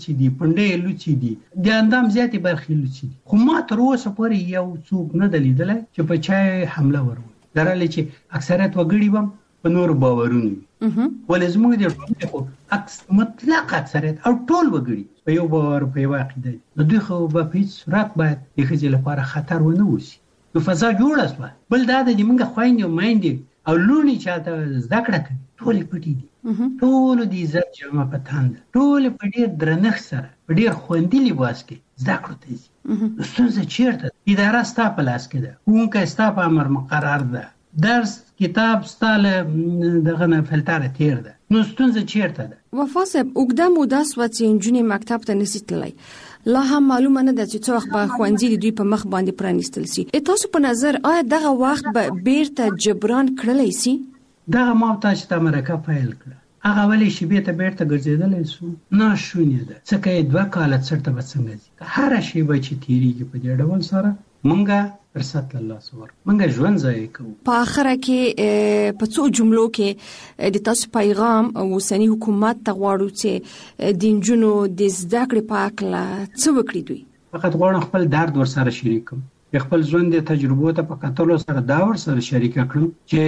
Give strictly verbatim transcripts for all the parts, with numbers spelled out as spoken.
چې دی پنډې لوچي دي د اندام زیاتې برخې لوچي دي خو ما تر اوسه پورې یو څوک نه دی لیدلی چې په چا حمله وروي درالې چې اکثریت وګړي هم په نورو باورونه وي ولې زموږ د ټولنې خو اکس مطلق اکثریت او ټول وګړي په یو باور په یو عقیده نو دوی خو به په هېڅ صورت باید د ښځې لپاره خطر ونه اوسي نو فضا جوړه شوه بل دا ده چې موږ خویندې او میندې او لوڼې چاته زده کړه کوي ټولې پټې دي ټولو د عزت جامه په تن ده ټولې په ډېر درنښت سره په ډېر خوندي لباس کې زده کړو ته ځي نو ستونزه چېرته ده اداره ستا په لاس کې ده ښوونکی ستا په امر مقرر ده درس کتاب ستا له دغه نه فلتره تېر ده نو ستونزه چېرته ده وفا صاحب اوږده موده سوه چې نجونې مکتب ته نشي تللی لا هم معلومه نه ده چې څه وخت به ښوونځي د دوی په مخ باندې پرانیستل سي تاسو په نظر آیا دغه وخت به بیرته جبران کړلی سي دغه ما ته چې تا مرکه پیل کړه هغه ولې شیبې ته بیرته ګرځېدلی سو ناشونې ده ځکه یې دوه کاله څټ به څنګه ځي هره شیبه چې تېرېږي په دې ډول سره موږ فرصت له لاسه ورکړو موږ ژوند ضایع کوو په آخره کې په څو جملو کې د تاسو پیغام اوسني حکومت ته غواړو چې د نجونو د زده کړې په هکله څه وکړي دوی فقط غواړم خپل درد ورسره شریک کړم خپل ژوند د تجربو ته په کتلو سره دا ورسره شریکه کړم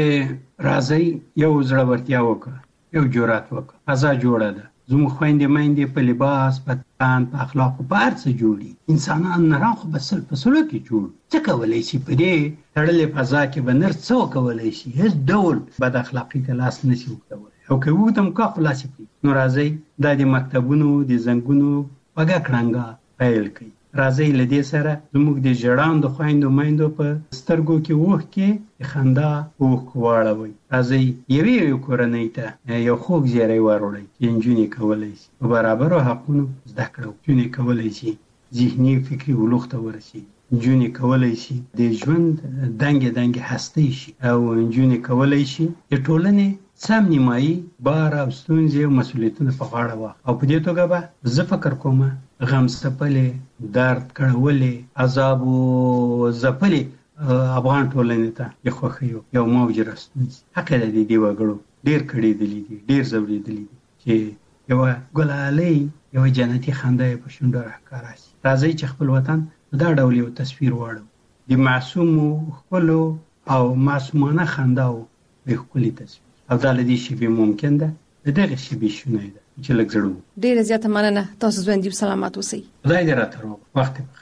چې راځئ یو زړورتیا وکړه یو جرأت وکړه فضا جوړه ده زموږ خویندې میندې په لباس په تن په اخلاقو په هر څه جوړي انسانان نران خو به سل په سلو کې جوړ څه کولی شي په دې تړلې فضا کې به نر څه وکولی شي هېڅ ډول بد اخلاقي ته لاس نشي اوږدولی او که وږدم کا خو لاس یې پرېږدي نو راځئ دا د مکتبونو د زنګونو خوږه کړنګه پیل کړئ راځئ له دې سره زموږ د ژړاندو خویندو میندو په سترګو کې اوښکې د خندا اوښکې واړوئ راځئ یوې یوې کورنۍ ته یو خوږ زیری وروړئ چې نجونې کولی شي په برابرو حقونو زده کړه نجونې کولی شي ذهني فکري بلوغ ته ورسېږي نجونې کولی شي د ژوند دنګې دنګې هستی شي او نجونې کولی شي د ټولنې سم نیمایي بار او ستونزې او مسؤلیتونه په غاړه واخلي او په دې توګه به زه فکر کوم غم څپلې درد کړولې عذاب او ځپلې افغان ټولنې ته د خوښیو یو موج راستونځي حق یې د دې وګړو ډېر کړېدلي دي ډېر ځورېدلي دي چې یوه ګلالۍ یوه جنتي خندا یې په شونډو راښکاره شي راځئ چې خپل وطن دا ډول یو تصویر واړو د معصومو ښکلو او معصومانه خنداو د ښکلي تصویر او دا له دې شیبې ممکن ده د دغې شیبې شونی ده چې لږ زړه وو ډېره زیاته مننه تاسو ژوندي او سلامت اوسئ خدای دې راته روغ وخت بخیر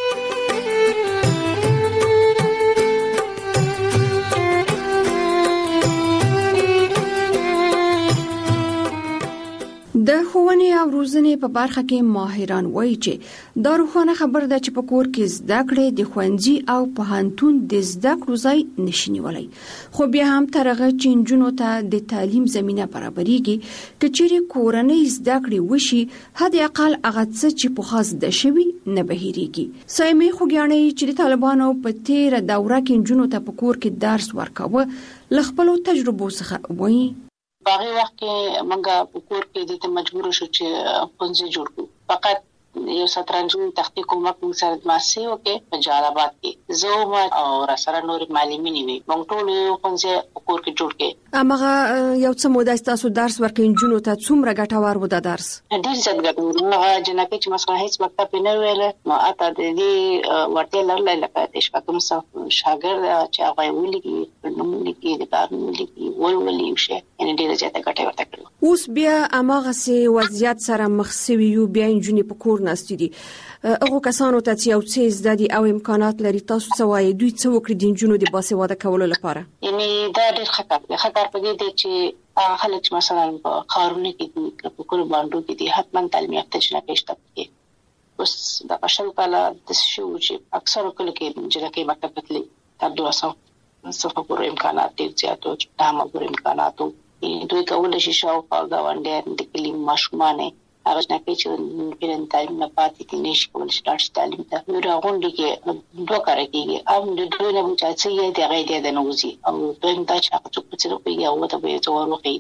د ښوونې او روزنې په برخه کې ماهران وایي چې دا روښانه خبره ده چې په کور کې زده کړې د ښوونځي او پوهنتون د زده کړو ځای نشي نیولی خو بیا هم تر هغه چې نجونو ته د تعلیم زمینه برابریږي که چیرې کورنۍ زده کړې وشي حد اقل هغه څه چې پخوا زده شوي نه به هېرېږي سایمې خوږیاڼۍ چې د طالبانو په تېره دوره کې نجونو ته په کور کې درس ورکاوه له خپلو تجربو څخه وایي باغی وخت کې منګه په کور کې د مجبور شو چې ښوونځي جوړ کړو فقط یو سترنجو تختی کومک موږ سره ماسي وکي په جلال آباد کې زه ما او را سره نور معلمین وي موږ ټول یو ښوونځي په کور کې جوړ کړي امغه یو څه موده تاسو درس ورکړئ جنونو ته څومره ګټور و د درس ډیر زیات ګټور هغه جنکه چې مثلا هیڅ مکتب نه ویل نو اته د دې ورته لرله لکه د شپږم صف شاګرد چې هغه ولګي نو ولګي د کار ولګي وای ولې شي ان ډیر زیات ګټه ورته کړو اوس بیا امغه سي وضعیت سره مخ سوي یو بیا جنې په کور ناستې دي هغه کسانو ته چې یو څه زده دي او امکانات لري تاسو څه وایي دوی څه وکړي د نجونو د باسواده کولو لپاره یعنی دا ډېر خطر دی خطر په دې دی چې خلک مثلا په ښارونو کې دي په کور باندې کې دي حتما تعلیم یافته جنکې شته کې اوس د شل کاله د شو چې اکثر کله کې جنکې مکتب ته تللي تر دوه سوه صفه پورې امکانات ډېر زیات او چې تمام پورې امکانات دوی کولای شي شاوخوا غونډې د کلي ماشومان هغه نه چې پیرن تعلیم نه پاتې دي نشي کولای شي تعلیم ته نو راغونډي کې دوه کار کوي ام د دوی نه چې څه یې د غي د نوزي او دوی دا چې هغه څه په څه کوي او ته به څور وکړي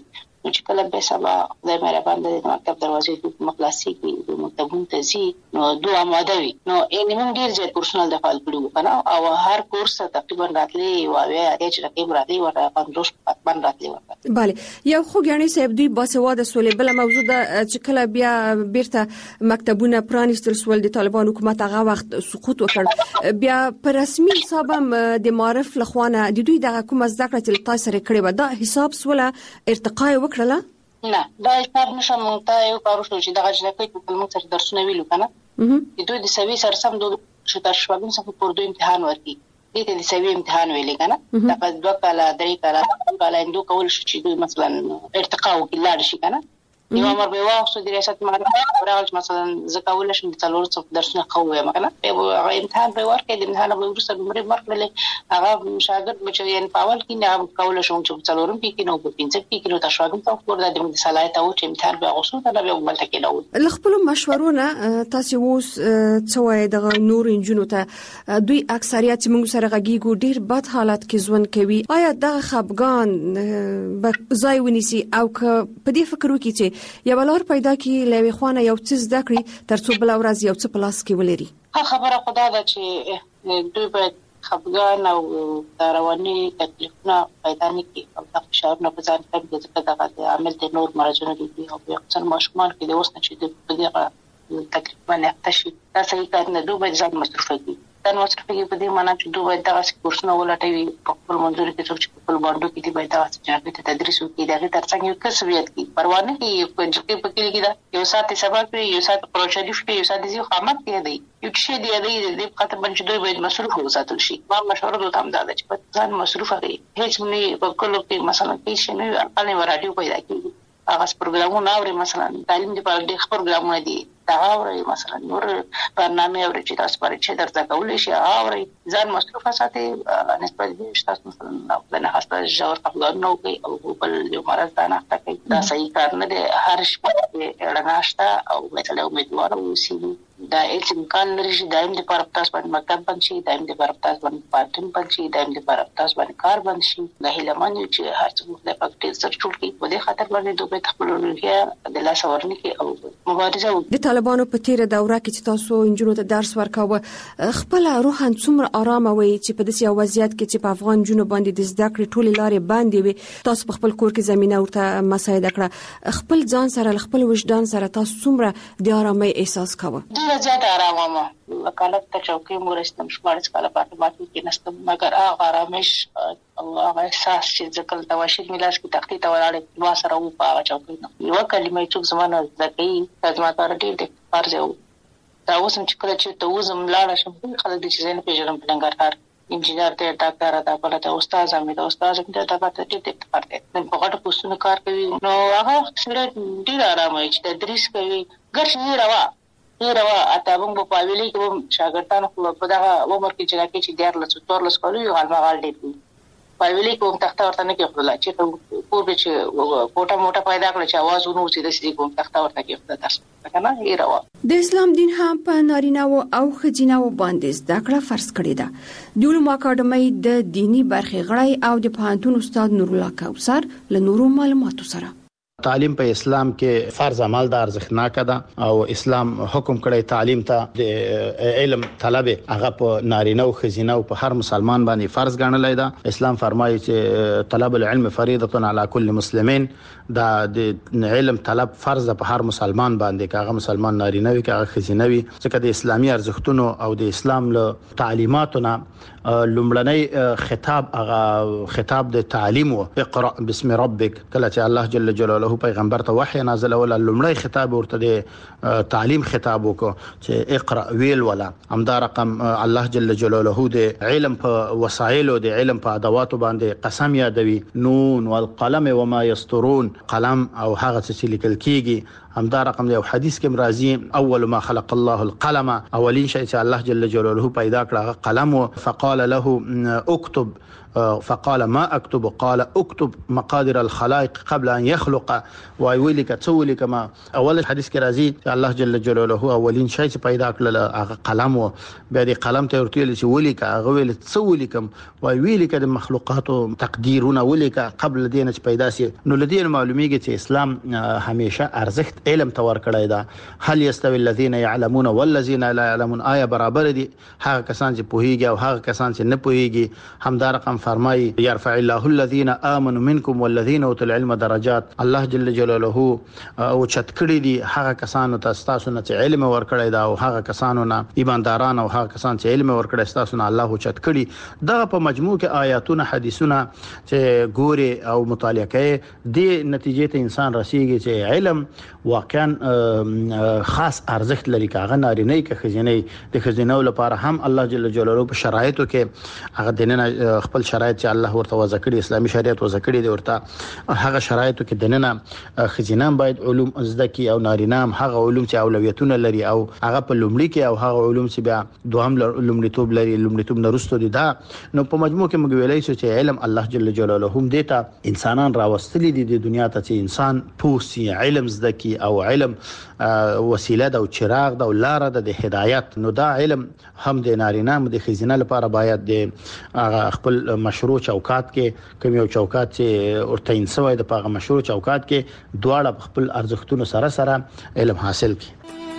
چې کله به سبا د مهربان د مکتب دروازې د مخلاصي کې د مکتبون تزي نو دوه آماده وي نو یې موږ ډیر ځای پرسونل د فعال کړو کنه او هر کورس تقریبا راتلی او بیا چې رقم راتلی ورته پندوش پاتبان راتلی ورته bale یو خو غني صاحب دوی باسواده سولې بل موضوع د چې کله بیا بیرته مکتبونه پرانیستل سول د طالبان حکومت هغه وخت سقوط وکړ بیا په رسمي حساب د معرف لخوانه د دوی د کوم زده کړه چې تاسو سره کړې و دا حساب سوله ارتقا وکړه نه دا حساب نشم ته یو کارو شو چې دغه ځکه چې موږ سره درسونه ویلو کنه د دوی د سوي سره سم د شتار شوګن څخه پر دوی امتحان ورکي دې ته د سوي امتحان ویلې کنه دا په دوه کاله درې کاله کاله اندو کول شي چې دوی مثلا ارتقا وکړي شي کنه یو امر به واخصو د ریاست معرفت راغلی مثلا زکاول شم د څلور څو درسونه قوي مکنه په امتحان به ورکړي د امتحان به ورسره عمر مرکلې هغه شاګرد چې یې پاول کې نه کول شم چې څلورم کې کې نو په پنځه کې کې نو تاسو هم تاسو ورته د صلاحیت او چې امتحان به واخصو دا به ومل کې نو لخپل مشورونه تاسو اوس څوای د نور انجنونو ته دوی اکثریت موږ سره غږیږو ډیر بد حالت کې ژوند کوي آیا د خپګان ځای ونیسي او په دې فکر وکړي چې یو بلور پیدا کی لوي خوانه یو څه زده کړی ترڅو بل ورځ یو څه پلاس کې ولري خبره خدا ده چې دوی باید خپګان او رواني تکلیفونه پیدا نه کړي او د فشار نه ځان کړي چې دغه عامل د نور مرزونه دي او په څن ماشومان کې د اوس نه چې د دغه تکلیف باندې تشي دا صحیح کار نه دوی باید ځان مصرف کړي دا مصرف کړي په دې معنی چې دوی باید دغه کورسونه ولټوي په خپل منځور کې چې خپل باندې کې دی باید تاسو چې تدریس وکړي دغه ترڅنګ یو کسبیت کی پروا نه کوي په چې په کې کې دا یو ساعت سبق کوي یو ساعت پروژه دی یو ساعت دی خامت دی دی یو څه دی دی د خاطر باندې دوی باید مصروف وساتل شي ما مشوره دوی هم دا چې په ځان مصروف کړي هیڅ نه په کولو کې مثلا کې شي نه اړانه رادیو پیدا کیږي هغه پروګرامونه اوري مثلا تعلیم دی په ډېر پروګرامونه دي دا اوري مثلا نور برنامه اوري چې تاسو پرې چې درته کول شي اوري ځان مصروف ساتي نسبت دې تاسو مثلا نه خاصه جوړ خپل نو کوي او بل یو مرز دا نه کوي دا صحیح کار نه دی هر شپه رڼاشته او مثلا امیدوار اوسئ دا هیڅ امکان لري چې دایم د پر تاسو باندې مکتب بند شي دایم د پر تاسو باندې پارټن بند شي دایم د پر تاسو باندې کار بند شي د هیلمان چې هر څه د پکټ سر ټول کې په دې خاطر باندې دوی خپل روحیه د لاس ورني کې او مبارزه د طالبانو په تیر دوره کې چې تاسو انجونو ته درس ورکاوه خپل روحان څومره آرام وي چې په داسې وضعیت کې چې په افغان جنوب باندې د زده کړې ټولې لارې باندې وي تاسو په خپل کور کې زمينه ورته مساعده کړه خپل ځان سره خپل وجدان سره تاسو څومره د آرامۍ احساس کاوه زیات آرام ما وکالت ته چوکۍ مورستم شمارس کاله پاتې ماتې کې نستم مگر هغه آرامش او هغه احساس چې ځکه د واشد ملاس کې تختی ته ولاړې ما سره و په چوکۍ نو یو کلمه چې زمانه ځکه لازم تر دې د فرض یو دا اوس چې کله چې ته وزم لاړ شم خلک د چیزونو په جرم پلنګار انجینر ته ډاکټر دا بل ته استاد امید استاد دې ته پاتې دې ته پاتې نن په غټ پوسټونو کار کوي نو هغه سره ډیر آرام وي چې تدریس کوي ګرځي روا روا اته موږ په ویلي کې شاګردانو په دغه عمر کې چې راکې چې ډیر لڅ تور لڅ کولو یو حال مغال دی په ویلي کوم تخته ورته نه کې خپل چې په دې چې کوټه موټه پیدا کړ چې आवाज ونو چې د سې کوم تخته ورته کې خپل تاسو کنه یې روا د اسلام دین هم په نارینه او خځینه باندې زده کړه فرض کړی ده د علوم اکاډمۍ د دینی برخې غړی او د پوهنتون استاد نور الله کوثر له نورو معلوماتو سره تعلیم په اسلام کې فرض عمل د ارزښتناک ده او اسلام حکم کړی تعلیم ته د علم طلب هغه په نارینه او خزینه او په هر مسلمان باندې فرض ګڼلای ده اسلام فرمایي چې طلب العلم فریضه علی کل مسلمین دا د علم طلب فرض په هر مسلمان باندې کاغه مسلمان نارینه وي کاغه خزینه وي ځکه د اسلامي ارزښتونو او د اسلام له تعلیماتونه لومړنی خطاب هغه خطاب د تعلیم او اقرا بسم ربک کله چې الله جل جلاله پیغمبر ته وحی نازل ولا لومړی خطاب ورته د تعلیم خطاب وکړو چې اقرا ویل ولا همدا رقم الله جل جلاله د علم په وسایل او د علم په ادوات باندې قسم یادوي نون والقلم وما يسطرون قلم او هغه چې لیکل کیږي همدا رقم دی. حدیث کې مرাজি اول ما خلق الله القلم، اولین شی چې الله جل جلاله پیدا کړ قلم، فقال له اكتب فقال ما اكتب قال اكتب مقادير الخلائق قبل ان يخلق، ويولك تولك ما. اول حدیث کې راځي الله جل جلاله اولین شی چې پیدا کړل هغه قلم، او بیا د قلم ته ورته چې ولک هغه ویل تولکم، ويولك د مخلوقات تقديرونه ولک قبل دین چې پیدا سي. نو لدین معلومیږي چې اسلام همیشه ارزښت علم تور کړی دا. هل يستوي الذين يعلمون والذين لا يعلمون، آیا برابر دي هغه کسان چې پوهیږي او هغه کسان چې نه پوهیږي؟ همدا رقم فرمای يرفع الله الذين امنوا منكم والذين اوتوا العلم درجات. الله جل جلاله او چت کړی دي هغه کسانو ته تاسو نه چې علم ورکړی دا، او هغه کسانو نه ایمانداران او هغه کسان چې علم ورکړی تاسو نه الله چت کړی. دا په مجموع کې آیاتونه حدیثونه چې ګوري او مطالعه کوي د نتیجې ته انسان رسیږي چې علم واقعا خاص ارزښت لري. کاغه نارینه کې خزینه د خزینه لپاره هم الله جل جلاله په شرایطو کې هغه دنه خپل شرایط چې الله ورته وذکر اسلامي شریعت وذکر دي ورته هغه شرایطو کې دنه خزینه باید علوم زده کی، او نارینه هم هغه علوم چې اولویتونه لري او هغه په لومړي کې، او هغه علوم چې بیا دوهم لومړیتوب لري لومړیتوب نرستو دي. دا نو په مجموع کې موږ ویلای شو چې علم الله جل جلاله هم دیتا انسانان راوستلي دي د دنیا ته چې انسان پوسی علم زده کی، او علم وسیله ده او چراغ ده او لار ده د هدایت. نو دا علم هم د نارینه هم د خزینه لپاره باید د خپل مشروع چوکات کې کوم یو چوکات چې ورته انسوي د پاغه مشروع چوکات کې دواړه خپل ارزښتونو سره سره علم حاصل کړي.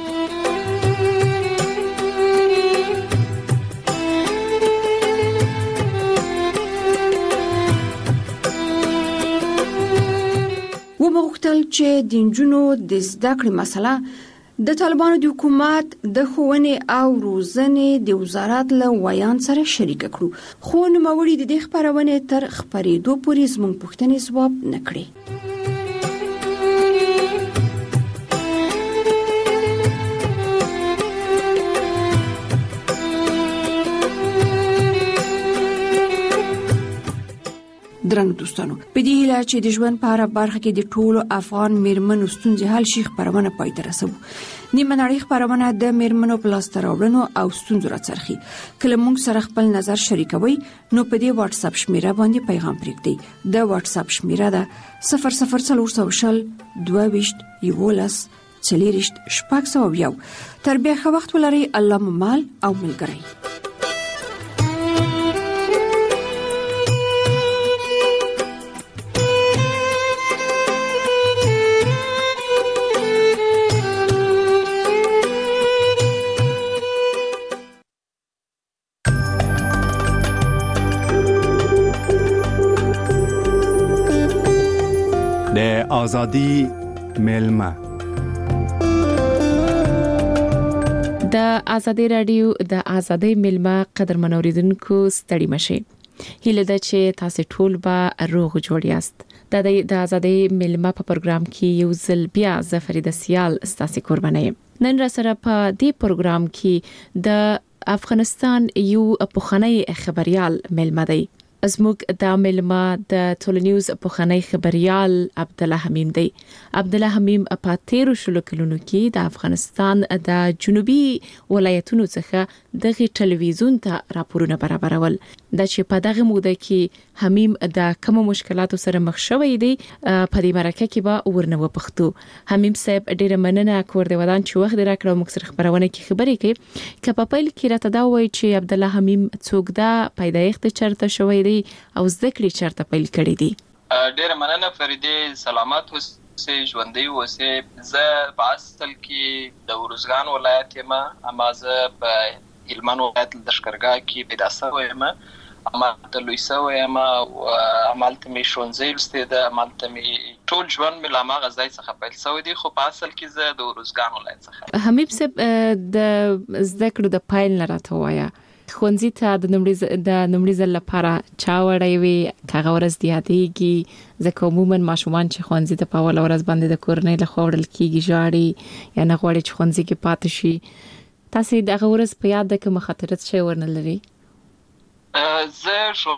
ومغتل چې د نجونو د زده کړې مسله د طالبانو د حکومت د ښوونې او روزنې د وزارت له ویان سره شریک کړو، خو نوموړي د دې خبرونې تر خبرېدو پورې زموږ پوښتنې ځواب نه کړې. درنګ دوستانو، په دې هیله چې د ژوند په هره برخه کې د ټولو افغان میرمنو ستونزې حل شي خبرونه پای ته رسوو. نیمه نړۍ خبرونه د میرمنو په لاسته راوړنو او ستونزو راڅرخي. کله موږ سره خپل نظر شریکوي نو په دې واتس اپ شمیره باندې پیغام پرېږدئ. د واتس اپ شمیره ده صفر صفر څلور شل دوه ویشت یولس څلېرویشت شپږ سوه یو. تر بیا ښه وخت ولرئ. الله مو مال او ملګری. آزادی میلمه د آزادی رادیو د آزادی میلمه قدرمن اوریدونکو ستړي مشي. هیله ده چې تاسو ټول به روغ جوړ یاست. د آزادی میلمه په پروګرام کې یو ځل بیا زفرید سیال ستاسو قرباني. نن را سره په دې پروګرام کې د افغانستان یو پخوانی خبريال میلمه دی. زموږ د میلمه د ټول نیوز پخوانی خبريال عبد الله حمیم دی. عبد الله حمیم په تیرو شلو کلونو کې د افغانستان د جنوبي ولایتونو څخه دغه ټلویزیون ته راپورونه برابرول. د چې په دغه موده کې حمیم د کوم مشکلاتو سره مخ شوی دی په دې مرکه کې به ورنه وپختو. حمیم صاحب ډیره مننه کور دی ودان چې وخت راکړو موږ سره خبرونه کې خبرې کوي. که په پیل کې راته دا وایي چې عبد الله حمیم څوک دا پیدایښت چرته شوی دی او ذکر چرته پیل کړی دی؟ ډیره مننه فریده، سلامات اوسئ، ژوندۍ اوسئ. زه په اصل کې د ورزګان ولایت یم، اما زه په هلمند ولایت د لښکرګاه کې پیدا شوی یم. امالته لوی شوی یم او امالته مې ښوونځی لوستی ده، امالته مې ټول ژوند مې له هماغه ځای څخه پیل شوی دی، خو په اصل کې زه د ورزګان ولایت څخه. حمیم صاحب د زده کړو د پیل نه راته وایه، ښوونځي ته د نومړي د نومړي ځل لپاره چا وړی وي؟ هغه ورځ د یادېږي؟ ځکه عموما ماشومان چې ښوونځي ته په اوله ورځ باندې د کورنۍ لخوا وړل کېږي ژاړي یا نه غواړي چې ښوونځي کې پاتې شي. تاسې دغه ورځ په یاد ده که مخاطرت شی ورنه لري؟ زه ښوونځي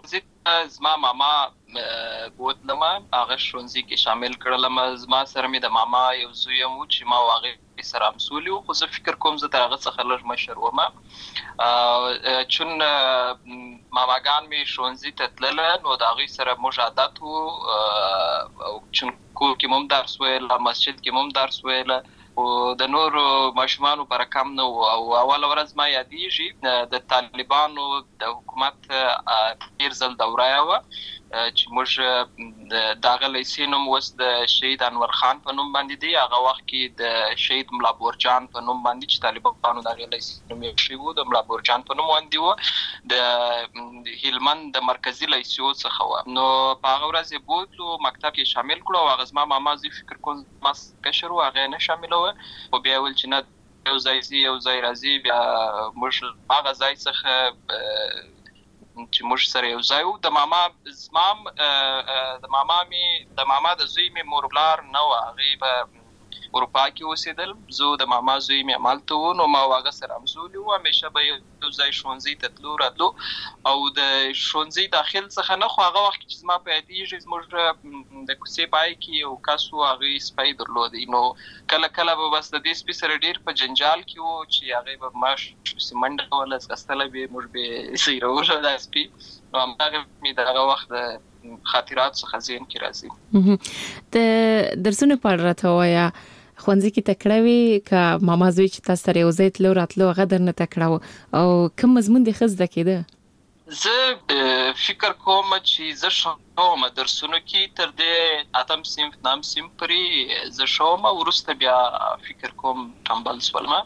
زما ماما بوتلم هغه شونځي کې شامل کړلم. زما سره مې د ماما یو زوی مو چې ما واغې سره مسولي خو زه فکر کوم زه ترغه څخه لږ مشر وم چون ماماګان می شونځي ته تلل نو دا غي سره مجادات او چون کو کې مم درس ویل مسجد کې مم درس ویل او د نور ماشومان پر کم نو او اول ورځ ما یادېږي د طالبانو د حکومت ډیر ځل دوره و چې موږ داغه لیسینوم وس د شهید انور خان په نوم باندې دی. هغه وخت کې د شهید ملا بورجان په نوم باندې چې طالبانو داغه لیسینوم یې شیو د ملا بورجان په نوم باندې و د هلمند د مرکزی لیسیو څخه و. نو په هغه ورځ بوتلو مکتب کې شامل کړو. هغه زما ماما زی فکر کوم ما کشر هغه نه شامل و او بیا ول چې نه یو ځای زی یو ځای راځي بیا موږ هغه ځای څخه چې موږ سره یو ځای وو. د ماما زمام د ماما می د ماما د زوی می موربلار نو هغه په اروپا کې اوسېدل. زه د ماما زوی می عملته و نو ما واغه سره امزولي و همیشه به یو ځای شونځي ته تلو راتلو او د شونځي داخل څخه نه خو هغه وخت چې زما په یادېږي زموږ د کوڅې پای کې یو کس و هغه سپی درلودی. نو کله کله به بس د دې سپي سره ډیر په جنجال کې و چې هغه به ماش سیمنډ ولا ځغستله به موږ به سیروله د سپي نو هغه می دغه وخت خاطرات څخه ذهن کې راځي. د درسونه په اړه وایا خوانځي کې تکړوي ک ماما زوی چې تاسو سره یو ځای تلو راتلو هغه درنه تکړو او کوم مضمون د خزده کېده؟ زه فکر کوم چې زه شوم درسونو کې تر دې اتم صنف نام صنف پرې زه شوم ورسته بیا فکر کوم ټمبل سولم.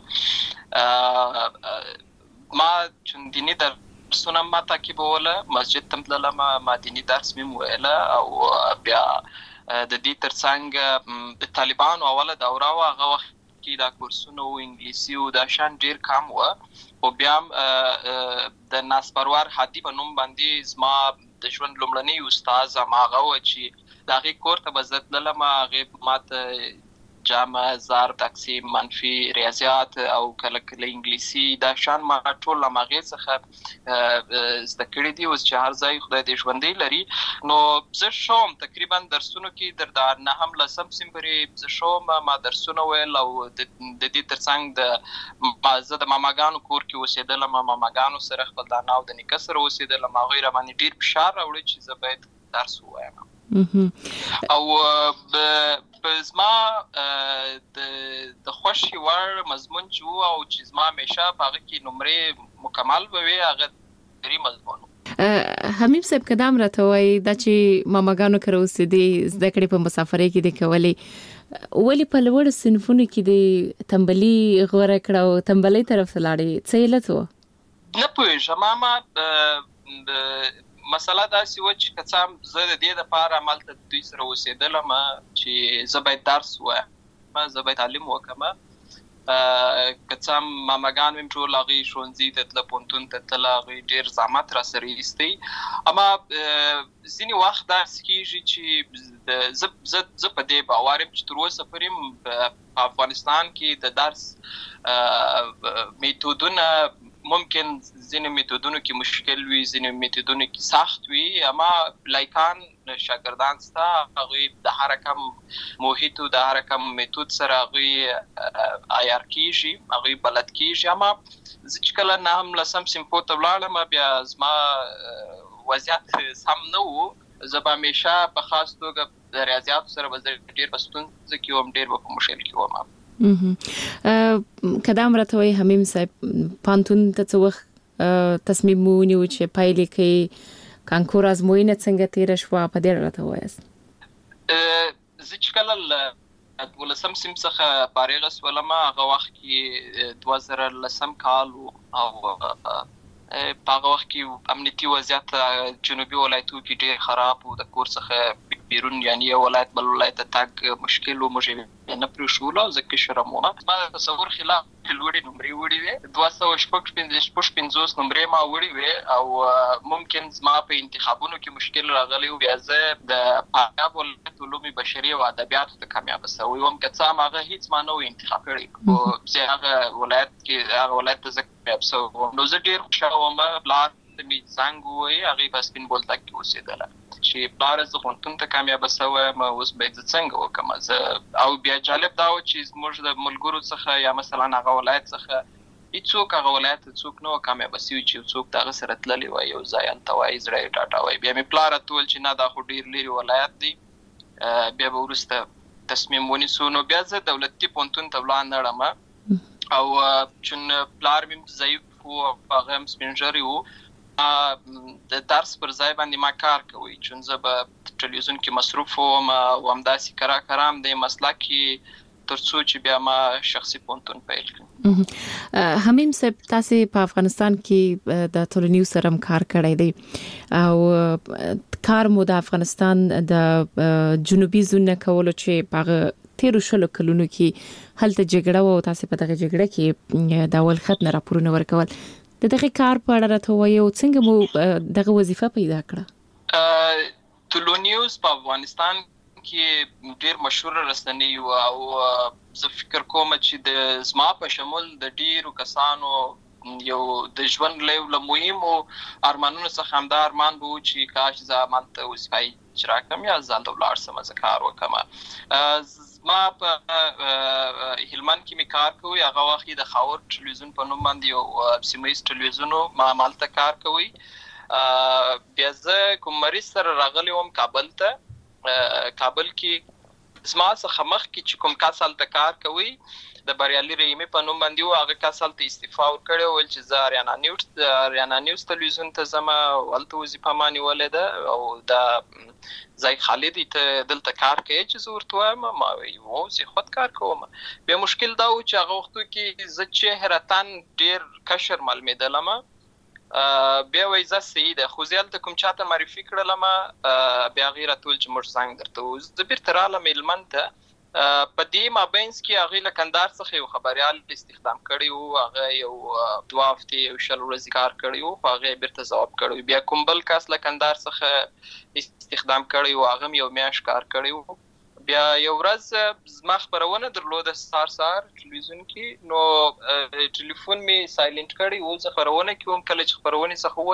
ما چون دینی درسونه ما تعقیبوله مسجد تم تللم ما دینی درس مې ویله او بیا د دې ترڅنګ د طالبانو اوله دوره و هغه وخت کې دا کورسونه او انګلیسي او دا شان ډیر کم و او بیا د ناسپروار حدی په نوم باندې زما د ژوند لومړنی استاد هغه و چې دغه کور ته بزت لمه هغه ماته جامع زار تقسیم منفي ریاضیات او کله کله انګلیسي دا شان ما ټول لمغه څخه زده کړی دي اوس چې هر ځای خدای دې ژوندۍ لري. نو زه شوم تقریبا درسونو کې در دا نه هم لسم سیمبري زه شوم ما درسونه ویل او د دې ترڅنګ د مازه د ماماګانو کور کې اوسېدل ما ماماګانو سره خپل د ناو د نکسر اوسېدل ما غیر باندې ډیر فشار راوړي چې زه باید درس وایم او په زما د د خوشي ور مضمون چې او چې زما همیشه په هغه کې نمرې مکمل به وي هغه لري مضمون. حمیم صاحب قدم راته وای د چې ماماګانو کرو سې د زده کړې په مسافرۍ کې د کولې ولی په لوړ صنفونو کې د تنبلي غوړه کړو تنبلي طرف لاړې څه علت و؟ نه پوهېږم ماما مسله دا سی و چې کڅام زه د دې لپاره عمل ته دوی سره اوسېدلم چې زه باید درس وایم زه باید تعلیم وکم. کڅام ماماګان مې ټول هغه شونځي ته تل پونتون ته تل هغه ډیر زحمت را سره ایستي اما ځینې وخت دا سکیږي چې زه زه زه په دې باور یم چې تر اوسه پورې په افغانستان کې د درس میتودونه ممکن ځینې میتودونو کې مشکل وي ځینې میتودونو کې سخت وي اما لایکان شاګردان ستا هغه د هر کم محیط او د هر کم میتود سره هغه عیار کیږي هغه بلد کیږي اما چې کله نه هم لسم سیمپو ته ولاړم بیا زما وضعیت سم نه وو زه به همیشه په خاص توګه د ریاضیاتو سره به ډېر په ستونزه کې وم ډېر په مشکل کې وم. کدام راتوي حمیم صاحب پانتون ته څو وخت تصمیم ونیو چې پایلې کې کانکور ازموینه څنګه تیر شو په دې راته وایي؟ زه چې کله ولسم سیم څخه فارغ شولم هغه وخت کې دوه زره لسم کال او په هغه وخت کې امنیتي وضعیت جنوبي ولایتو کې ډېر خراب و د کور څخه بیرون یعنی ولایت بل ولایت ته تګ مشکل و موږ نه پرې شوله ځکه شرمونه ما تصور خلاف لوړې نمرې وړې وې دوه سوه شپږ پنځوس نمرې ما وړې وې او ممکن زما په انتخابونو کې مشکل راغلی و بیا زه د فاریاب ولایت علوم بشري او ادبیاتو ته کامیابه سوی وم که څه هم هغه هېڅ ما نه و انتخاب کړی خو زه هغه ولایت کې هغه ولایت ته زه کامیاب سوی وم نو زه ډېر خوشحاله وم پلار ته می زنګ وای هغه په سپین بولدک کې اوسېدله چې بلار زه خونتون ته کامیاب سوه ما اوس به څنګه وکم زه او بیا جالب دا و چې موږ د ملګرو څخه یا مثلا هغه ولایت څخه هیڅوک هغه ولایت څوک نو کامیاب سوي چې څوک دغه سره تللی وای یو ځای ان توای زړه ټاټا وای بیا می پلار ټول چې نه دا خو ډیر لري ولایت دی بیا به ورسته تصمیم ونیسو نو بیا زه دولتي پونتون ته ولاندم او چون پلار مم ضعیف و هغه هم سپینجری و د درس پر ځای باندې ما کار کوي چون زه په ټلویزیون کې مصروف وم او همداسې کرا کرام د مسلکي ترڅو چې بیا ما شخصي پونتون پیل کړم. حمیم صاحب تاسو په افغانستان کې د ټولنیز سره کار کړی دی او کار مو د افغانستان د جنوبي زون کولو چې په تیرو شلو کلونو کې هلته جګړه و تاسو په دغه جګړه کې د اول خط نه راپورونه ورکول د دغه کار په اړه راته وایو څنګه مو دغه وظیفه پیدا کړه؟ ټولنیز په افغانستان کې ډیر مشهور رسنۍ او زه فکر کوم چې د زما په شمول د ډیرو کسانو یو د ژوند له مهمو ارمانونو څخه هم دا ارمان وو چې کاش زه مالته وظیفه اجرا کړم یا ځان ته ولاړ سم زه کار وکړم. ما په هلمند کې می کار کوي هغه وخت د خاور ټلویزیون په نوم باندې یو سیمایي ټلویزیون ما مالته کار کوي بیا زه کوم مریض سره راغلی وم کابل ته کابل کې زما څخه مخکې چې کوم کس هلته کار کوي د بریالي رحیمي په نوم باندې و هغه کس هلته استعفا ورکړی ویل چې زه اریانا نیوز اریانا نیوز ټلویزیون ته ځم هلته وظیفه ما نیولې ده او دا ځای خالد ته دلته کار کوي چې زه ورته وایم ما وایي او زه خود کار کوم. بیا مشکل دا و چې هغه وختو کې زه چهرتن ډېر کشر معلومېدلم بیا وایي زه صحیح ده خو زه هلته کوم چاته معرفي کړلم بیا هغې راته ویل چې موږ زنګ درته وو زه بیرته رالم هلمند ته په دې مابینځ کې هغې له کندهار څخه یو خبریال استخدام کړی و هغه یو دوه هفتې یو شل ورځې کار کړی و خو هغې بیرته ځواب کړی بیا کوم بل کس له کندهار څخه استخدام کړی و هغه هم یو میاشت کار کړی و بیا یو ورځ زما خپرونه درلوده سهار سهار ټلویزیون کې نو ټلیفون مې سایلنټ کړی و زه خپرونه کې وم کله چې خپرونې څخه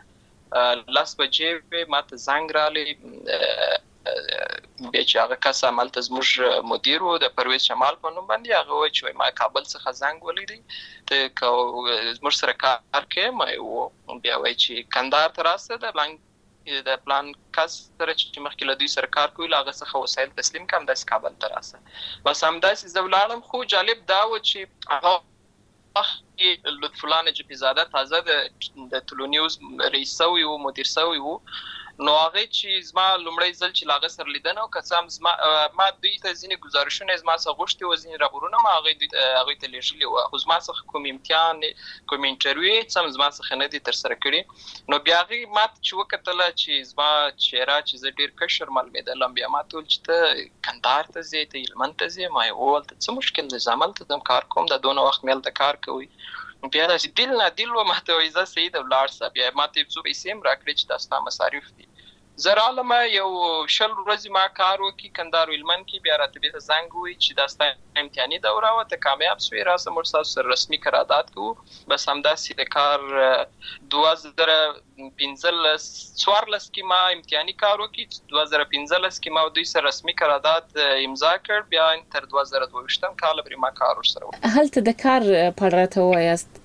ووتلم لس بجې وې ما ته زنګ راغلی بیا چې هغه کس همالته زموږ مدیر و د پرویز شمال په نوم باندې هغه وایي چې ما کابل څخه زنګ ولیدی ته که زموږ سره کار کوې ما یې بیا وایي چې کندهار ته راسه د پلان د پلان کس سره چې مخکې له دوی سره کار کوي له هغه څخه وسایل تسلیم کړم داسې کابل ته راسه بس همداسې زه ولاړم خو جالب دا و چې هغه وخت لطف الله نجفي زاده تازه د ټولنیوز رئیس سوی و مدیر سوی و نو هغه چې زما لومړی ځل چې لاغه سره لیدنه او که څه زما ما دوی ته ځینې ګزارشونه زما څخه غوښتي و ځینې راپورونه ما هغې هغوی ته لیږلي وو خو زما څخه کوم امتحان کوم انټرویو هېڅ هم زما څخه نه دي ترسره کړي نو بیا هغې ما ته چې وکتله چې زما چهره چې زه ډېر کشر معلومېدلم بیا ما ته ویل چې ته کندهار ته ځې ته هلمند ته ځې ما یې وویل ته څه مشکل دی زه هملته ځم کار کوم دا دونه وخت مې هلته کار کوي بیا داسې دل نه دل و ما ته وایي زه صحیح ده ولاړ سه بیا ما ته یې څو پیسې هم راکړې چې دا ستا مصارف دي زه رالم یو شل ورځې ما کار وکړي کندهار هلمند کې بیا راته بېرته زنګ ووایي چې دا ستا امتحاني دوره وه ته کامیاب سوې راسه موږ ستاسو سره رسمي قرارداد کوو بس همداسې د کار دوه زره پنځلس څوارلس کې ما امتحاني کار وکړي دوه زره پنځلس کې ما دوی سره رسمي قرارداد امضا کړ بیا تر دوه زره دوه ویشتم کال پورې ما کار ورسره وکړ. هلته د کار په اړه راته ووایاست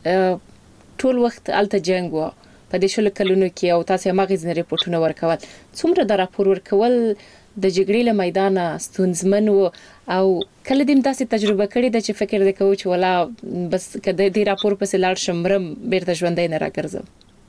ټول وخت هلته جنګ و په دې شلو کلونو کې او تاسو هماغې ځینې ریپورټونه ورکول څومره د راپور ورکول د جګړې له میدانه ستونزمن و او کله دې داسې تجربه کړې ده چې فکر دې کوو چې ولا بس که د دې راپور پسې لاړ شم مرم بیرته ژوندی نه راګرځم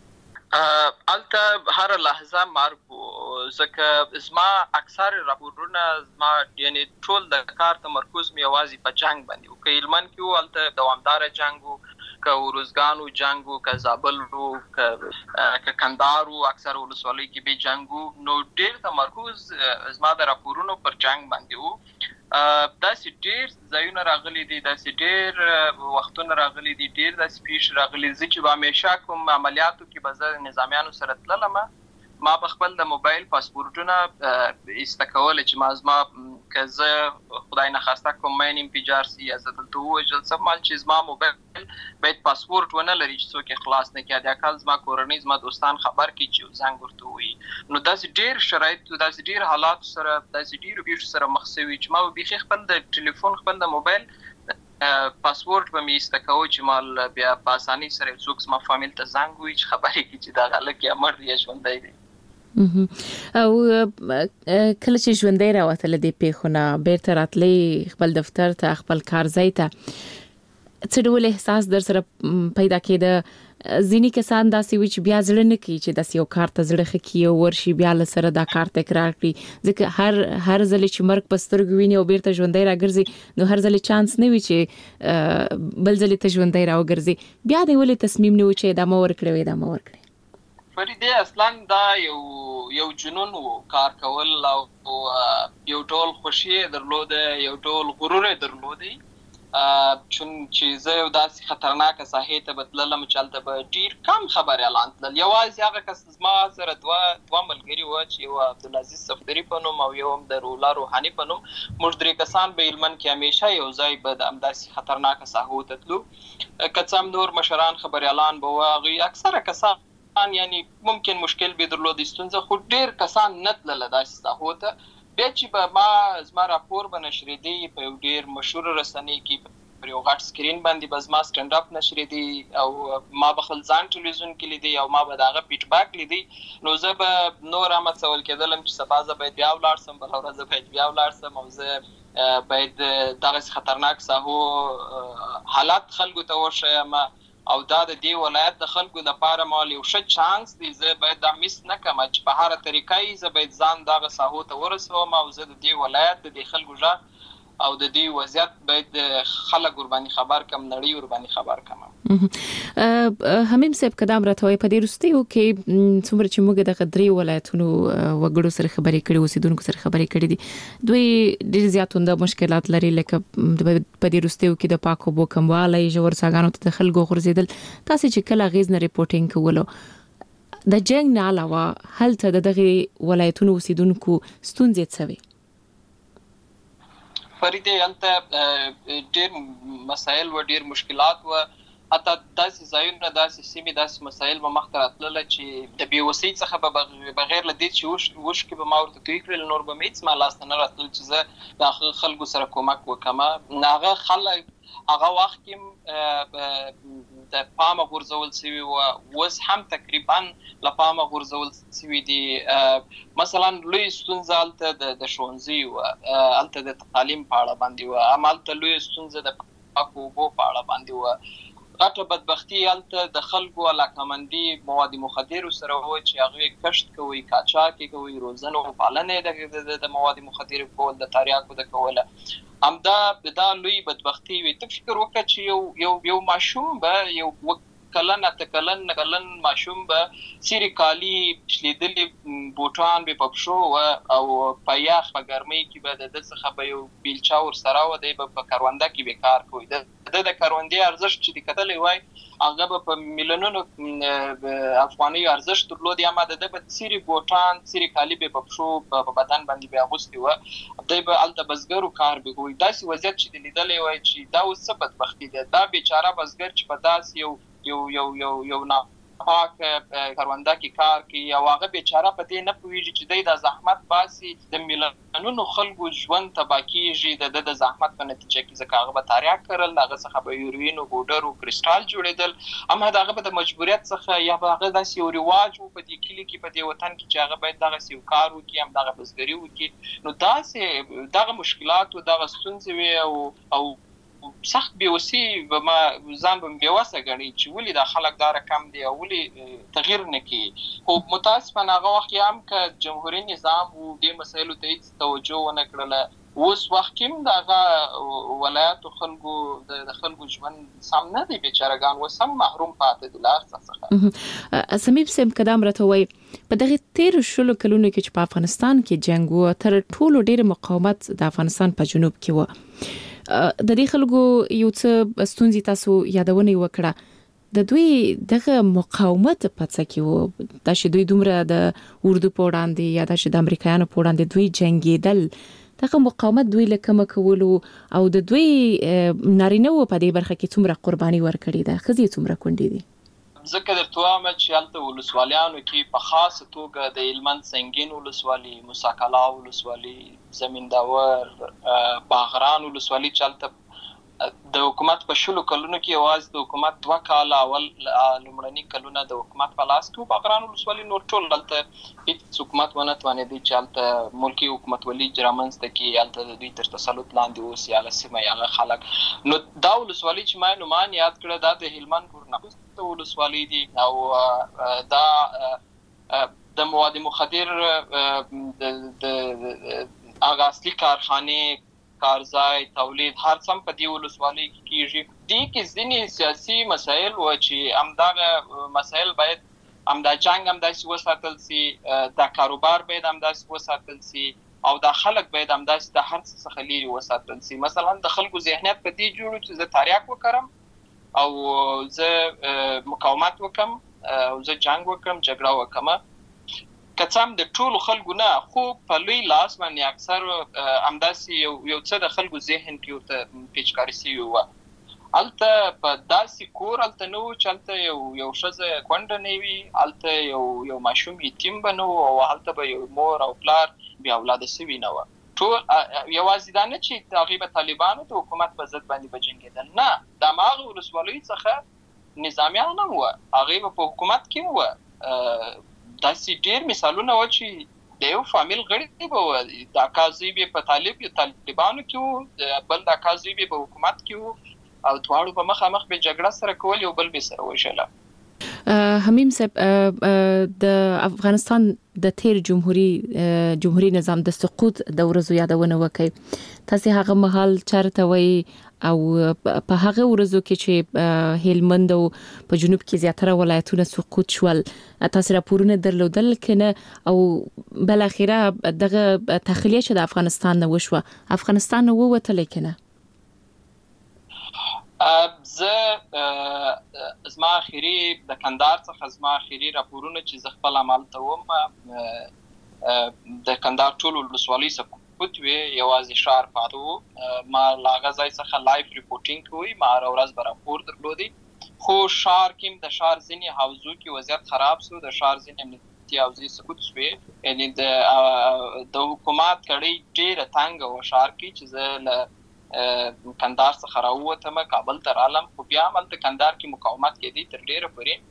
هلته هر لحظه مرګ و ځکه زما اکثر راپورونه زما یعنې ټول د کار تمرکز مې یوازې په جنګ باندې و که هلمند کې و هلته دوامداره جنګ و که ورزګان و جنګ و که زابل و که کندهار و اکثر ولسوالۍ کې به جنګ و نو ډېر تمرکز زما د راپورونو پر جنګ باندې و داسې ډېر ځایونه راغلي دي داسې ډېر وختونه راغلي دي ډېر داسې پیښې راغلي زه چې به همیشه کوم عملیاتو کې به زه نظامیانو سره تللم ما به خپل د موبایل پاسپورټونه ایسته کول چې ما زما که زه خدای نخواسته کوم مین انفجار سي یا زه دلته ووژل سم مال چې زما موبایل باید پاسپورت ونه لري چې څوک یې خلاص نه کړي. د اکل زما کورنۍ زما دوستان خبر کړي چې زنګ ورته ووایي. نو داسې ډېر شرایط داسې ډېر حالات سره داسې ډېرو پیښو سره مخ شوي چې ما به بیخي خپل د ټلیفون خپل د موبایل پاسپورت به مې ایسته کوو چې مال بیا په اسانۍ سره څوک زما فامیل ته زنګ ووایي چې خبرې کړي چې دغه هلک یا مړ دی یا ژوندی دی. او کله چې ژوندی راوتله دې پیښو نه بیرته راتلی خپل دفتر ته خپل کار ځای ته څه ډول احساس در سره پیدا کېده؟ ځینې کسان داسې وي چې بیا زړه نه کوي چې داسې یو کار ته زړه ښه کړي او ورشي بیا له سره دا کار تکرار کړي، ځکه هر هر ځل چې مرګ په سترګو ویني او بیرته ژوندی راګرځي نو هر ځل چانس نه وي چې بل ځل ته ژوندی راوګرځي. بیا دې ولې تصمیم نه و چې ادامه ورکړې وي ادامه ورکړې؟ فریدې اصلا دا یو یو جنون و کار کول او یو ډول خوشي درلوده، یو ډول غرور درلوده، چون چې زه یو داسې خطرناکه ساحې ته به تللم چې هلته به ډېر کم خبرې اعلان تلل. یوازې هغه کس زما سره دوه دوه ملګري وو چې یو عبدالعزیز صفدري په نوم او یو هم د رولا روحاني په نوم، موږ درې کسان به هلمند کې همیشه یو ځای به د همداسې خطرناکه ساحو ته تلو. که څه هم نور مشران خبرې اعلان به وو، هغوی اکثره کسان یعنی ممکن مشکل به درلودی ستونزه، خو ډېر کسان نه تلله داسې ساحو ته. بیا چې به ما زما راپور به نشرېدی په یو ډېر مشهور رسنۍ کې پر یو غټ سکرین باندې به زما سټنډ اپ نشرېدی او ما به خپل ځان ټلویزیون کې لیدی او ما به د هغه فیډباک لیدی، نو زه به نور هم هڅول کېدلم چې سبا زه باید بیا ولاړ سم، بله ورځ باید بیا ولاړ سم او زه باید دغسې خطرناک ساحو حالات خلکو ته وښیم او دا د دې ولایت د خلکو لپاره مال یو ښه چانس دی. زه باید دا میس نه کړم چې په هره طریقه زه باید ځان دغه ساحو ته ورسوم او زه د دې ولایت د دې خلکو غږ او د دې وضعیت باید خلک ورباندې خبر کم، نړۍ ورباندې خبر کم. حمیم صاحب قدم راته په دې وروستیو کې څومره چې موږ د درې ولایتونو وګړو سره خبرې کړې، اوسیدونکو سره خبرې کړې دي، دوی ډېر زیات اونده مشکلات لري، لکه په دې وروستیو کې د پاکو اوبو کموالی، ژور څاګانو ته د خلکو غورځېدل. تاسې چې کله اغېز نه ریپورټینګ کولو د جنګ نه علاوه هلته د دغې ولایتونو اوسیدونکو ستونزې څه وې؟ فریدې هلته ډېر مسایل و، ډېر مشکلات و، حتی داسې ځایونه داسې سیمې داسې مسایل به مخته راتلله چې د بېوسۍ څخه به بغیر له دې چې اوښکې به ما ورته توی کړل نور به مې هېڅ ما لاسته نه راتلل چې زه د هغه خلکو سره کومک وکړم. هغه خلک هغه وخت کې د پامه غورځول شوي وو، اوس هم تقریبا له پامه غورځول شوي دي. مثلا لوی ستونزه هلته د ښوونځي وه، هلته د تعلیم په اړه باندې وه، همالته لویه ستونزه د پاکو اوبو په اړه باندې وه. غټه بدبختي هلته د خلکو علاقمندي مواد مخدرو سره و چې هغوی کشت کوي، قاچاق یې کوي، روزنه او پالنه یې د مواد مخدرو کول، د تریاکو د کوله، همدا دا لوی بدبختي وي. ته فکر وکړه چې یو یو یو ماشوم به یو کلن اته کلن نه کلن ماشوم به سیري کالي شلیدلې بوټان به په پښو و او په یخ په ګرمۍ کې به د ده څخه به یو بیلچه ورسره و، دی به په کرونده کې به کار کوي. د د کروندې ارزښت چې د کتلی وای هغه به په میلیونونو افغانیو ارزښت درلودی، اما د ده به سیري بوټان سیري کالي به په پښو په بدن باندې به اغوستي وه، دی به هلته بزګرو کار به کوي. داسې وضعیت چې د لیدلی وای چې دا اوس څه بدبختي ده، دا بیچاره بزګر چې په داسې یو یو یو یو یو ناپاک کرونده کې کار کوي او هغه بیچاره په دې نه پوهېږي چې دی دا زحمت باسي، د میلیونونو خلکو ژوند تباه کېږي د ده د زحمت په نتیجه کې، ځکه هغه به تریاک کرل، د هغه څخه به یوروین او بوډر او کرسټال جوړېدل، اما د هغه به د مجبوریت څخه یا به هغه داسې یو رواج و په دې کلي کې په دې وطن کې چې هغه باید دغسې یو کار وکړي، همدغه بزګري وکړي. نو داسې دغه مشکلات و دغه ستونزې وې او او سخت بېوسي به ما ځان به مې بېوسه ګڼي چې ولې دا خلک دا رقم دی او ولې تغییر نه کوي. خو متاسفانه هغه وخت کې هم که جمهوري نظام و دې مسایلو ته هېڅ توجه ونه کړله، اوس وخت کې هم د هغه ولایاتو خلکو د خلکو ژوند سم نه دی، بیچارهګان اوس هم محروم پاتې دي له هر څه څخه. سمیب صاحب قدم راته وایي په دغه تیرو شلو کلونو کې چې په افغانستان کې جنګ و، تر ټولو ډېر مقاومت د افغانستان په جنوب کې و. د دې خلکو یو څه ستونزې تاسو یادونه وکړه، د دوی دغه مقاومت په څه کې و، دا چې دوی دومره د اردو په وړاندې یا دا چې د امریکایانو په وړاندې دوی جنګېدل، دغه مقاومت دوی لکه کولو او د دوی نارینه و په دې برخه کې څومره قرباني ورکړي ده، خزي څومره کونډې دي؟ ځکه درته وایم چې هلته ولسوالیانو کې په خاصه توګه د هلمند سنګین ولسوالي، موسی کلا ولسوالي، زمین داور، باغران ولسوالي چې هلته د حکومت په شلو کلونو کې یوازې د حکومت دوه کاله اول لومړني کلونه د حکومت په لاس کې باغران ولسوالي نور ټول هلته هېڅ حکومت ونه توانېدی چې هلته ملکي حکومتولي رامنځته کړي، هلته د دوی تر تسلط لاندې اوسي هغه سیمه هغه خلک. نو دا ولسوالي چې ما نومان یاد کړه دا د هلمند ورنغوسته ولسوالي دي او دا د مواد مخدر د هغه اصلي کارخانې کارځای تولید هر څه په دې ولسوالۍ کې کیږي. دې کې ځینې سیاسي مسایل و چې همدغه مسایل باید همدا جنګ همداسې وساتل سي، دا کاروبار باید همداسې وساتل سي او دا خلک باید همداسې د هر څه څخه لرې وساتل سي. مثلا د خلکو ذهنیت په دې جوړ چې زه تاریاک وکړم او زه مقاومت وکم او زه جنګ وکړم، جګړه وکم. کڅام د ټولو خلکو نه خو په لوی لاس باندې اکثر همداسې یو یو څه د خلکو ذهن کې ورته پیچکاري سوي وه. هلته په داسې کور هلته نه و چې هلته یو یو ښځه کونډه نه وي، هلته یو یو ماشوم یتیم به نه و او هلته به یو مور او پلار بې اولاده سوي نه وه. ټول یوازې دا نه چې هغوی به طالبانو د حکومت په ضد باندې به جنګېدل، نه، د هماغه ولسوالیو څخه نظامیان هم وه، هغوی به په حکومت کې وه. داسې ډېر مثالونه و چې د یو فامیل غړي به وه، د اکا زوی به په طالب طالبانو کې و، بل د اکا زوی به په حکومت کې و او دواړو به مخامخ به جګړه سره کول، یو بل به سره وژله. حمیم صاحب، د افغانستان د تیر جمهوریت جمهوریت نظام د سقوط د ورځو یادونه وکړي. تاسو هغه مهال چرته وای او په هغه ورځو کې چې هلمند او په جنوب کې زیاتره ولایتونه سقوط شول، تاسو راپورونه درلودل کنه او بل اخیره دغه تخلیه چې د افغانستان نه وشوه، افغانستان نه ووتل کنه؟ زه زما اخیری د کندهار څخه زما اخیری راپورونه چې زه خپل عمل ته وم د کندهار ټول ولسوالۍ سقوط وي، یوازې ښار پاته و. ما له هغه ځای څخه لایف ریپورټینګ کوي، ما هره ورځ به راپور درلودی. خو ښار کې د ښار ځینې حوزو کې وضعیت خراب سو، د ښار ځینې امنیتي حوزې سقوط شوې، یعنې د د حکومت کړۍ ډېره تنګه وه ښار کې چې زه له کندهار څخه راووتم، کابل ته رالم. خو بیا هم هلته کندهار کې مقاومت کېدی تر ډېره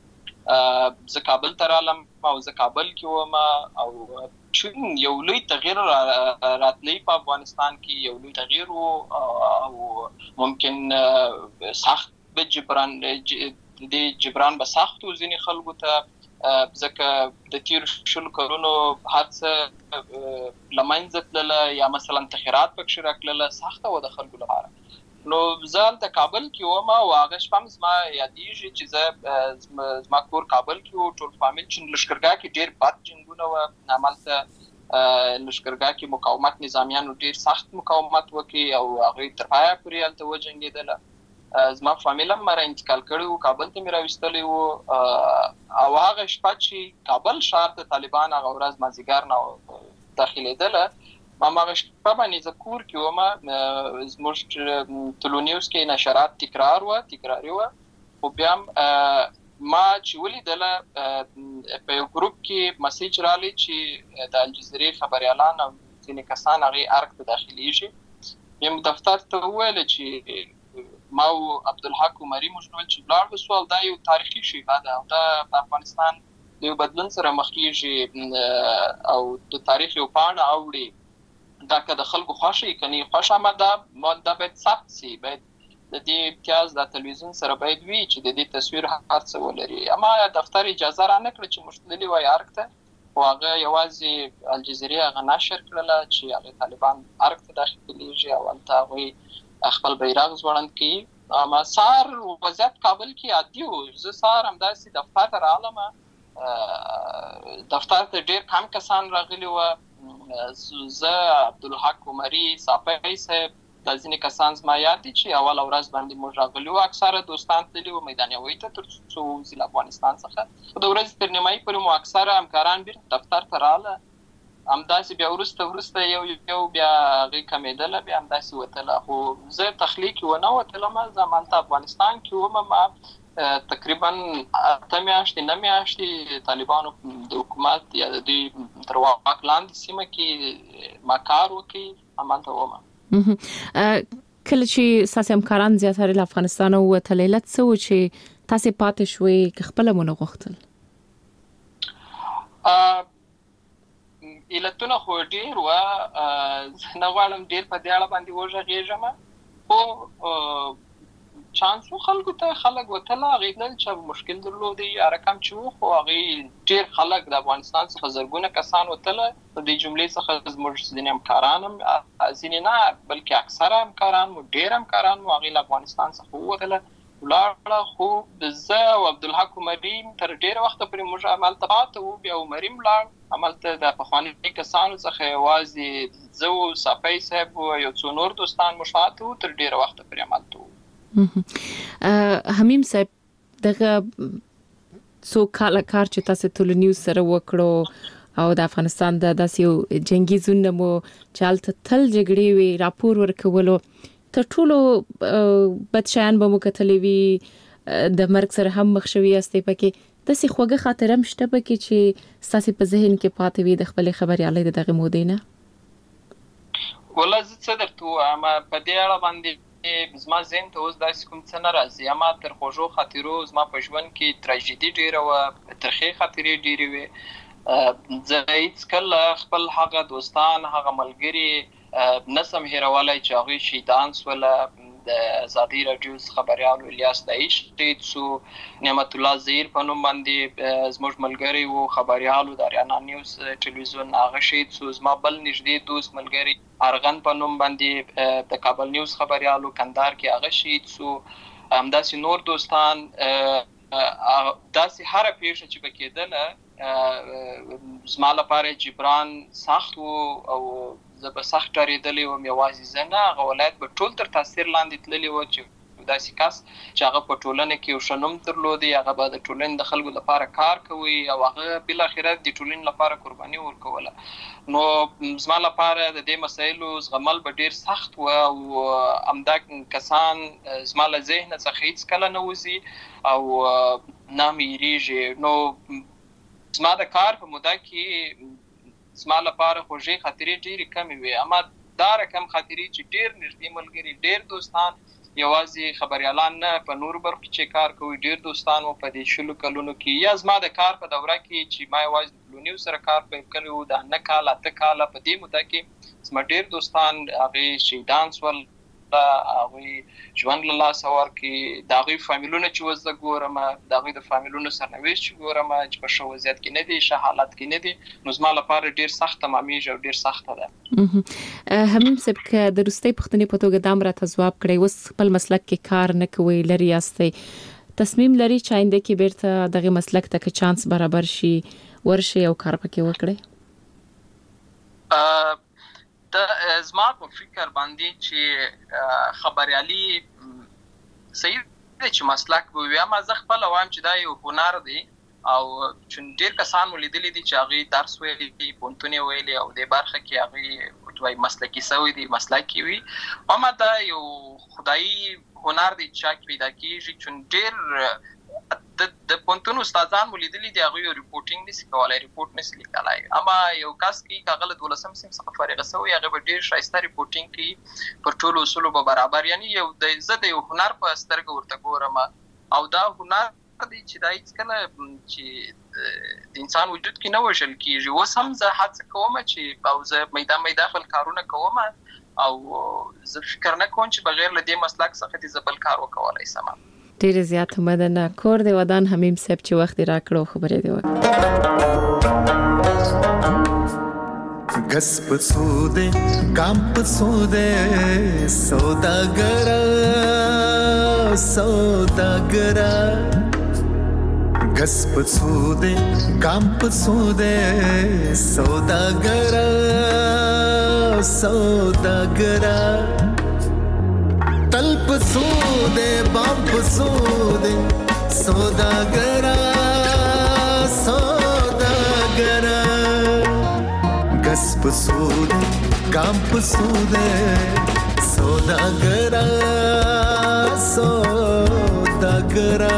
پورې. زه کابل ته رالم او زه کابل کې وم او یو لوی تغییر راتلی په افغانستان کې، یو لوی تغییر و او ممکن سخت به جبران د جبران به سخت و ځینې خلکو ته، ځکه د تیر شلو کلونو هر څه له منځه تلله یا مثلا تغیرات پکښې راکړله، سخته وه د خلکو لپاره. نو زه هلته کابل کې وم او هغه شپه هم زما یادېږي چې زه زما کور کابل کې و، ټول فامیل چې لښکرګاه کې ډېر بد جنګونه وه، همالته لښکرګاه کې مقاومت نظامیانو ډېر سخت مقاومت وکړي او هغوی تر پایه پورې هلته وجنګېدله. زما فامیل هم ما را انتقال کړی و، کابل ته مې راویستلی و او هغه شپه چې کابل ښار ته طالبان هغه ورځ مازدیګر نه داخلېدله، ما هغه شپه باندې زه کور کې وم. زموږ تلونیوز کې نشرات تکرار وه تکراري وه، خو بیا هم ما چې ولیدله په یو ګروپ کې مسیج رالی چې د الجزیرې خبریالان او ځینې کسان هغې ارګ ته داخلیږي. یم دفتر ته وویله چې ما او عبدالحق عمري موږ ویل چې ولاړ به سو او دا یو تاریخي شیبه ده او دا په افغانستان د یو بدلون سره مخ کېږي او د تاریخ یو پاڼه اوړي. دا که د خلکو خوښه یې که نه یې خوښه، اما دا باید ثبت سي، باید د دې امتیاز د تلویزیون سره باید وي چې د دې تصویر هر څه ولري. اما دفتر اجازه را نه کړه چې موږ تللي وای ارګ ته، خو هغه یوازې الجزیرې هغه نشر کړله چې هغې طالبان ارګ ته داخلېږي او هلته هغوی خپل بیرغ ځوړند کوي. اما سهار وضعیت کابل کې عادي و، زه سهار همداسې دفتر ته رالم، دفتر ته ډېر کم کسان راغلي وه. زه عبدالحق عمري صافی صاحب دا ځینې کسان زما یاد دي چې اوله ورځ باندې موږ راغلي وو، اکثره دوستان تللي وو میدان یوې ته تر څو ووځي له افغانستان څخه. خو د ورځې تر نیمایي پورې مو اکثره همکاران بېرته دفتر ته راله همداسې بیا ورسته ورسته یو یو بیا غي کمیدل بیا همداسې وتله خو زه تخلیق و نه وتلم زمالته افغانستان کې ومه ما تقریبا اته میاشتې نه میاشتې طالبانو د حکومت یا د دوی تر واک لاندې سیمه کې ما کار وکړ همالته ومه. کله چې ساسي همکاران زیاتره له افغانستان وتل لته څه و چې تاسو پاتې شوي خپل مونږ غوښتل؟ ا علتونه خو ډیر و نه غواړم ډیر په دې اړه باندې وژغېږم خو چانسو خلکو ته خلک وتله غیدل چې مشکل درلودي رقم چې خو هغه ډیر خلک د افغانستان څخه زرګونه کسان وتله د دې جملې څخه زموږ ځینې همکاران هم ځینې نه بلکې اکثره همکاران مو ډیر همکاران مو هغه افغانستان څخه وتله ولاړه خو زه او عبدالحق عمري تر ډیر وخت پورې موږ عملته پاتې وو بیا عمري ولاړ عملته د پخواني کسانو څخه یوازې زه او صافي صاحب او یو څو نور دوستان مو شاتو تر ډیر وخت پورې عملته وو. حمیم صاحب دغه څو کال کار چې تاسو ټول نیوز سره وکړو او د افغانستان د داسې جنگي زون مو چالت تل جګړې وی راپور ورکولو تر ټولو بدشان به مو کتلې وی د مرګ سره هم مخ شوي استې پکې د سې خوګه خاطر هم شته پکې چې ساسي په ذهن کې پاتې وي د خپل خبريالۍ دغه مودینه ولا زه څه درته اما په دې اړه باندې زما ذهن ته اوس داسې کوم څه نه راځي اما تر خوږو خاطرو زما په ژوند کې تراژیدي ډیره و ترخې خاطرې ډیره وي زه هیڅ کله خپل هغه دوستان هغه ملګري نسم هیرولای چې هغه شهیدان سول د ازادي رادیو خبريال الیاس دایش شهید سو نعمت الله زهیر په نوم باندې زموږ ملګری وو خبريالو د اریانا نیوز ټلویزیون هغه شهید سو زما بل نږدې دوست ملګری ارغن په نوم باندې د کابل نیوز خبريالو کندهار کې هغه شهید سو همداسې نور دوستان داسې هر پیښه چې بکیدله زما لپاره جبران سخت وو او زه به سخت ډارېدلې وم یوازې زه نه هغه ولایت به ټول تر تاثیر لاندې تللی و چې داسې کس چې هغه په ټولنه کې یو ښه نوم درلودی هغه به د ټولنې د خلکو لپاره کار کوي او هغه بالاخره د ټولنې لپاره قرباني ورکوله نو زما لپاره د دې مسایلو زغمل به ډیر سخت و او همدا کسان زما له ذهن څخه هیڅ کله نه وځي او نه مېریږي نو زما د کار په موده کې زما لپاره خوږې خاطرې ډېرې کمې وي اما دا رقم خاطرې چې ډېر نږدې ملګري ډېر دوستان یوازې خبريالان نه په نور برخو کې کار کوي ډېر دوستان مو په دې شلو کلونو کې یا زما د کار په دوره کې چې ما یوازې لونیو سره کار پیل کړی و د نه کال اته کال په دې موده کې زما ډېر دوستان هغه شهیدان سول هغه ژوند له لاس ورکړي د هغه فامیلونو چې وزه ګورم د هغه د فامیلونو سرنوشت چې ګورم چې په شو وضعیت کې نه دي شه حالت کې نه دي نو زما لپاره ډیر سخت تمامېږي او ډیر سخت ده. همیم صاحب که د روستۍ پښتنې په توګه دام راته ځواب کړی اوس خپل مسلک کې کار نه کوي لري یاستئ تصمیم لري چې آینده کې بیرته دغه مسلک ته که چانس برابر شي ورشي او کار پکې وکړي؟ د زما په فکر باندې چې خبريالي صحیح دی چې مسلک به وي اما زه خپل وایم چې دا یو هنر دی او چې ډیر کسان ولیدلي دي چې هغه درس ویلي دي پونتونه ویلي او د برخه کې هغه دوی مسلکی سوي دي مسلکی وي اما دا یو خدایي هنر دی چې پیدا کیږي چې ډیر د د پونتون استادان ولیدلي دي هغه ریپورټینګ نشي کولای ریپورټ نشي لیکلای اما یو کس کې کاغله دولسم سم څخه فارغ شوی هغه ډیر شایسته ریپورټینګ کوي پر ټولو اصول به برابر یعنی یو د عزت یو هنر په سترګه ورته ګورم او دا هنر دی چې دای څنګه چې د انسان وجود کې نه وشل کیږي و سم زه هڅه کوم چې او زه میدان میدان خپل کارونه کوم او زه فکر نه کوم چې بغیر له دې مسلک څخه د زبل کار وکولای سم. ډیر زیات مننه کور دی ودان حمیم صاحب چې وخت راکړو خبرې دی وکړه. غس پسوده کام پسوده سوداګر سوداګر غس پسوده کام پسوده سوداګر سوداګر تل پسوده بام پسوده سوداګرا سوداګرا غس پسوده گام پسوده سوداگرا سوداگرا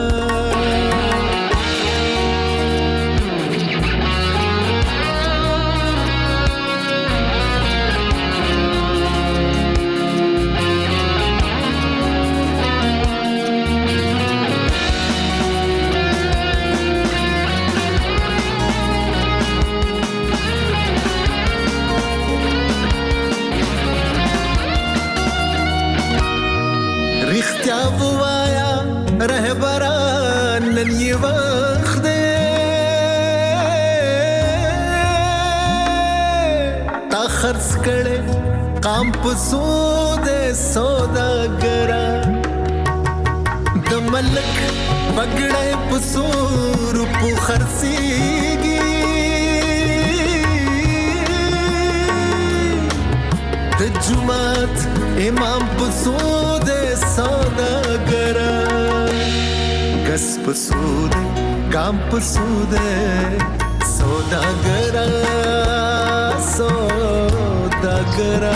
رهبران نن یې وخت دی تا خرڅ کړې قام په سود سوداګرا د ملک پګړې په سور په خرڅيږي د جمعات امام په سود سوداګرا کس پسوده کام پسوده سوداگرا سوداگرا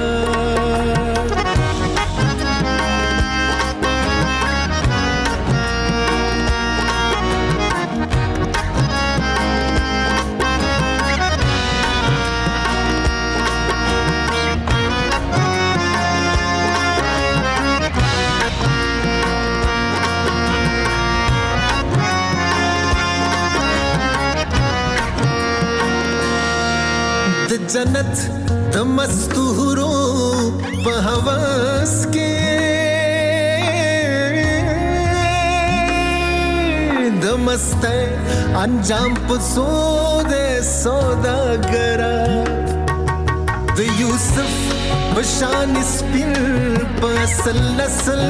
جنت د مستورو په هوس کې د مست انجام په سود سوداګرا د یوسف بشان سپین په اصل نسل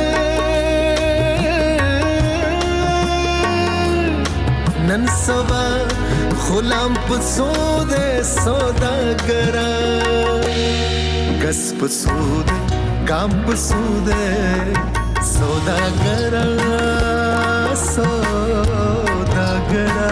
نن سبا غلام پسود سوداگرا کس پسود کام پسود سوداگرا سوداگرا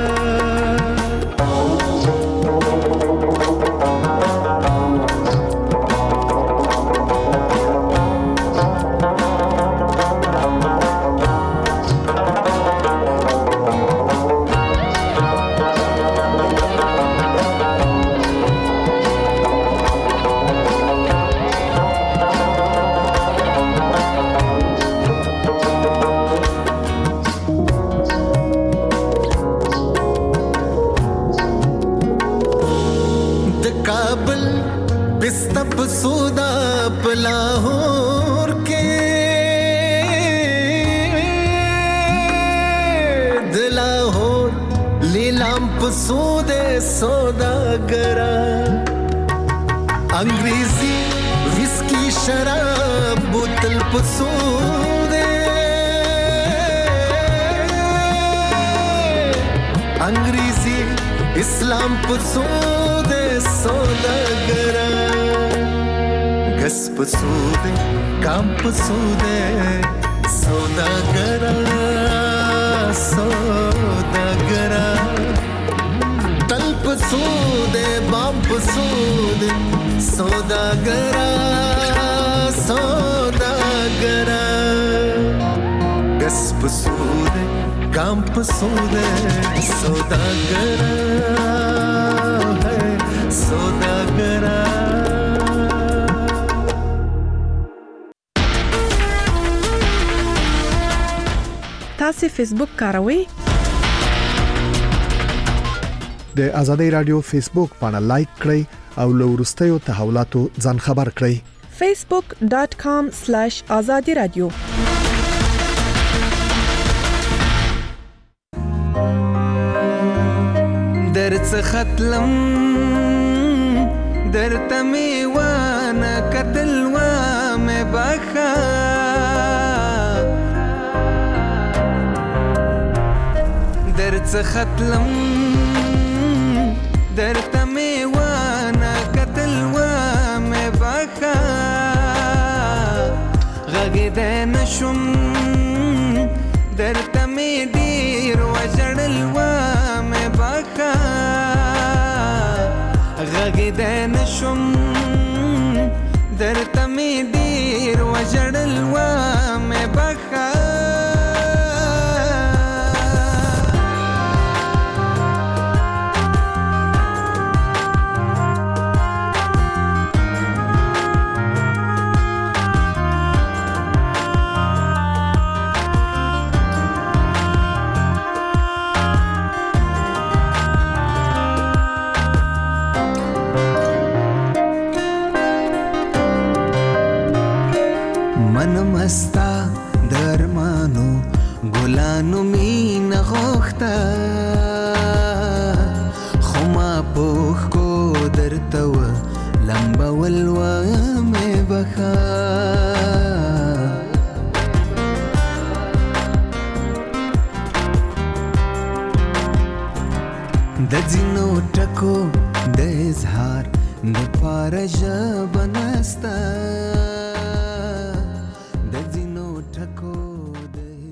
سودا پلاہور کے دلاہور لیلام پسود سوداگرا انگریزی وسکی شراب بوتل پسود انگریزی اسلام پسود سوداگرا کس پسوده کام پسوده سوداگرا سوداگرا تل پسوده بام پسوده سوداگرا سوداگرا کس پسوده کام پسوده سوداگرا ہے سوداگرا تاسو فیسبوک کاروئ؟ د آزادۍ رادیو فیسبوک باندې لایک کړئ او له وروستیو تحولاتو ځان خبر کړئ. facebook dot com slash azadi radio درڅ ختلم درته می وانه قتل و مې بخا درڅ ختلم درته می وانه قتل و مې بخا غږ نشم درته می ډیر وجړل و مې بخا شم درته مې ډېر وژړل و مې بخښه مستا درمانو ګلانو مینه غوښته خو ما پوښ کو درته و لمبول و مې بخښه د ځینو ټکو د اظهار د پاره ژبه نسته